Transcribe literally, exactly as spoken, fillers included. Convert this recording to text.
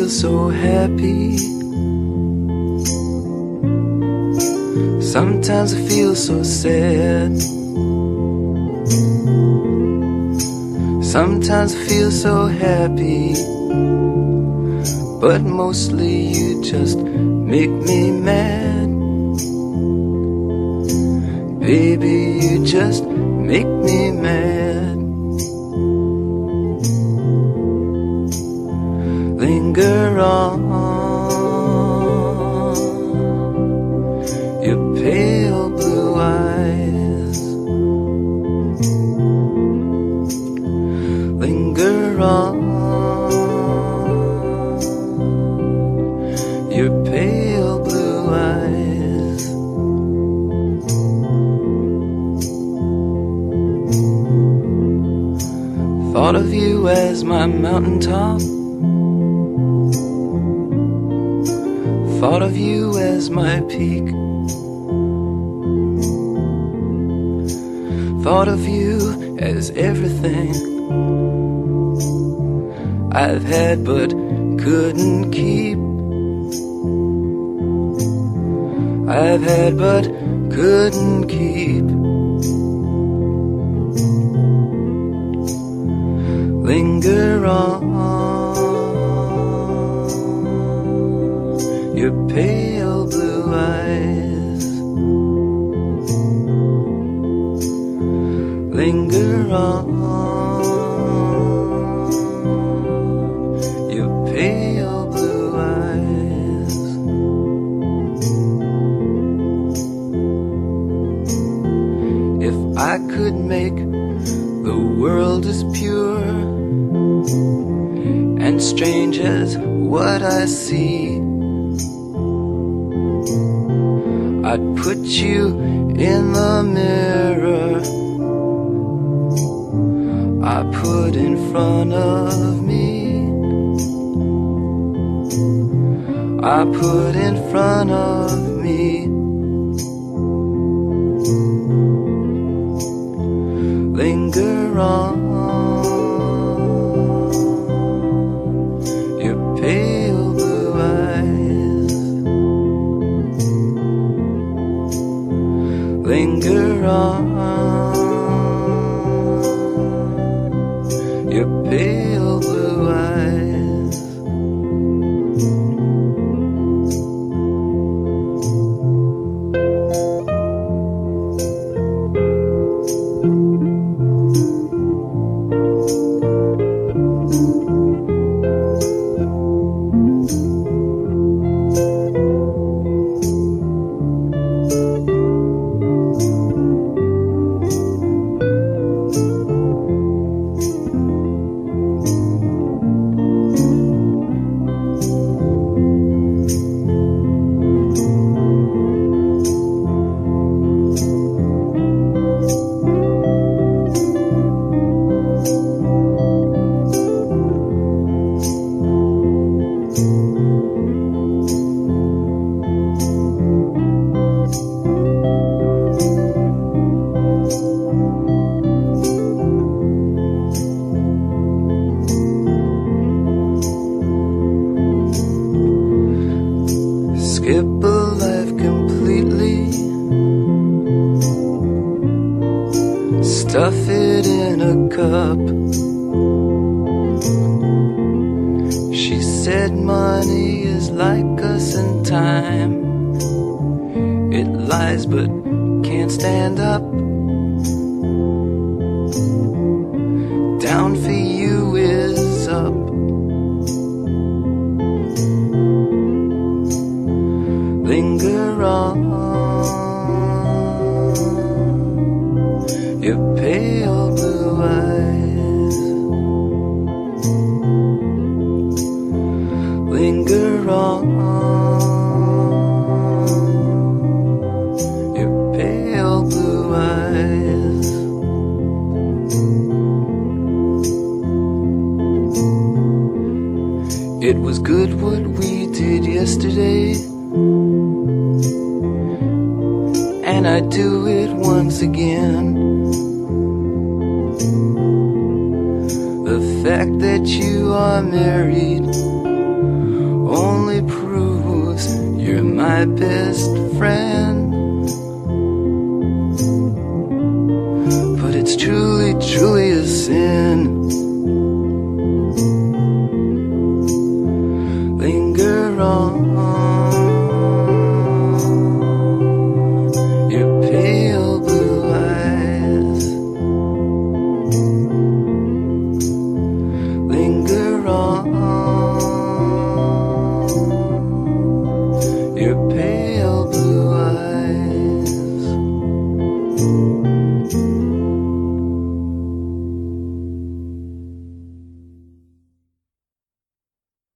so happy. Sometimes I feel so sad. Sometimes I feel so happy, but mostly you just make me mad. Baby, you just make me mad. Linger on, your pale blue eyes. Linger on, your pale blue eyes. Thought of you as my mountaintop. Thought of you as my peak. Thought of you as everything I've had but couldn't keep. I've had but couldn't keep. Linger on, your pale blue eyes. Linger on, your pale blue eyes. If I could make the world as pure and strange as what I see, I'd put you in the mirror I put in front of me. I put in front of me. Linger on, your pale blue eyes. Linger on, your pale blue eyes. Skip a life completely, stuff it in a cup. She said money is like us in time. It lies but can't stand up. Down for you is up. Linger on, your pale blue eyes. Linger on, your pale blue eyes. It was good what we did yesterday, and I'd do it once again. The fact that you are married my best friend. But it's truly, truly a sin.